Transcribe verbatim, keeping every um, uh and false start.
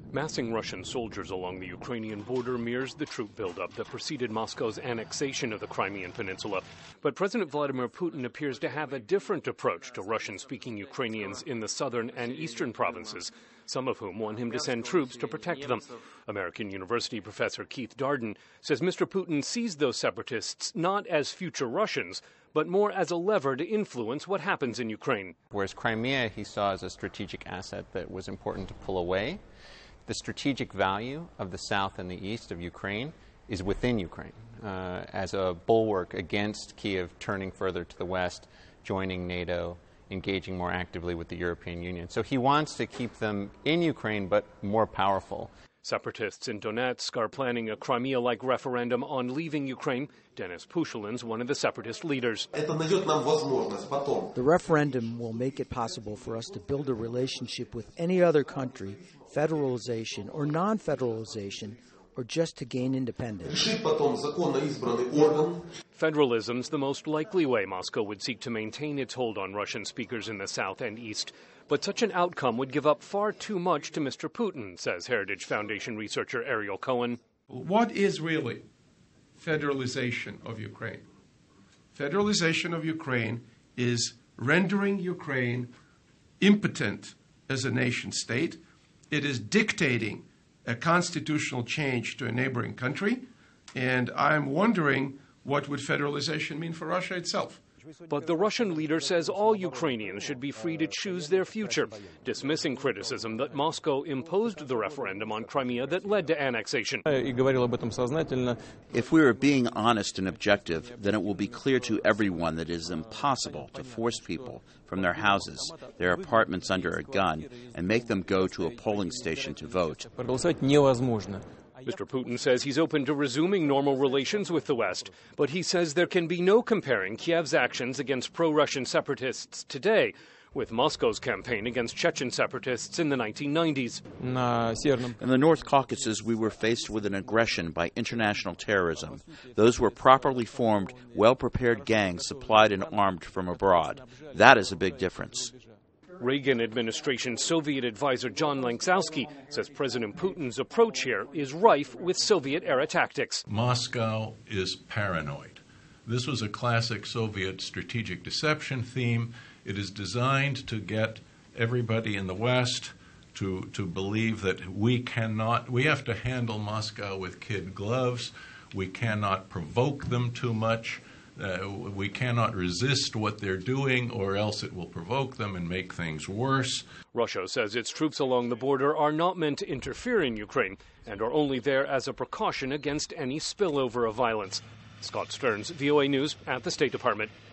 Massing Russian soldiers along the Ukrainian border mirrors the troop buildup that preceded Moscow's annexation of the Crimean Peninsula. But President Vladimir Putin appears to have a different approach to Russian-speaking Ukrainians in the southern and eastern provinces, some of whom want him to send troops to protect them. American University professor Keith Darden says Mister Putin sees those separatists not as future Russians, but more as a lever to influence what happens in Ukraine. Whereas Crimea he saw as a strategic asset that was important to pull away, the strategic value of the south and the east of Ukraine is within Ukraine uh, as a bulwark against Kiev turning further to the west, joining NATO, engaging more actively with the European Union. So he wants to keep them in Ukraine, but more powerful. Separatists in Donetsk are planning a Crimea-like referendum on leaving Ukraine. Denis Pushilin's one of the separatist leaders. The referendum will make it possible for us to build a relationship with any other country, federalization or non-federalization, or just to gain independence. Federalism's the most likely way Moscow would seek to maintain its hold on Russian speakers in the south and east. But such an outcome would give up far too much to Mister Putin, says Heritage Foundation researcher Ariel Cohen. What is really federalization of Ukraine? Federalization of Ukraine is rendering Ukraine impotent as a nation state. It is dictating a constitutional change to a neighboring country, and I'm wondering what would federalization mean for Russia itself. But the Russian leader says all Ukrainians should be free to choose their future, dismissing criticism that Moscow imposed the referendum on Crimea that led to annexation. If we are being honest and objective, then it will be clear to everyone that it is impossible to force people from their houses, their apartments under a gun, and make them go to a polling station to vote. Mister Putin says he's open to resuming normal relations with the West, but he says there can be no comparing Kiev's actions against pro-Russian separatists today with Moscow's campaign against Chechen separatists in the nineteen nineties. In the North Caucasus, we were faced with an aggression by international terrorism. Those were properly formed, well-prepared gangs supplied and armed from abroad. That is a big difference. Reagan administration Soviet advisor John Lanksowski says President Putin's approach here is rife with Soviet-era tactics. Moscow is paranoid. This was a classic Soviet strategic deception theme. It is designed to get everybody in the West to, to believe that we cannot, we have to handle Moscow with kid gloves. We cannot provoke them too much. Uh, we cannot resist what they're doing, or else it will provoke them and make things worse. Russia says its troops along the border are not meant to interfere in Ukraine and are only there as a precaution against any spillover of violence. Scott Stearns, V O A News at the State Department.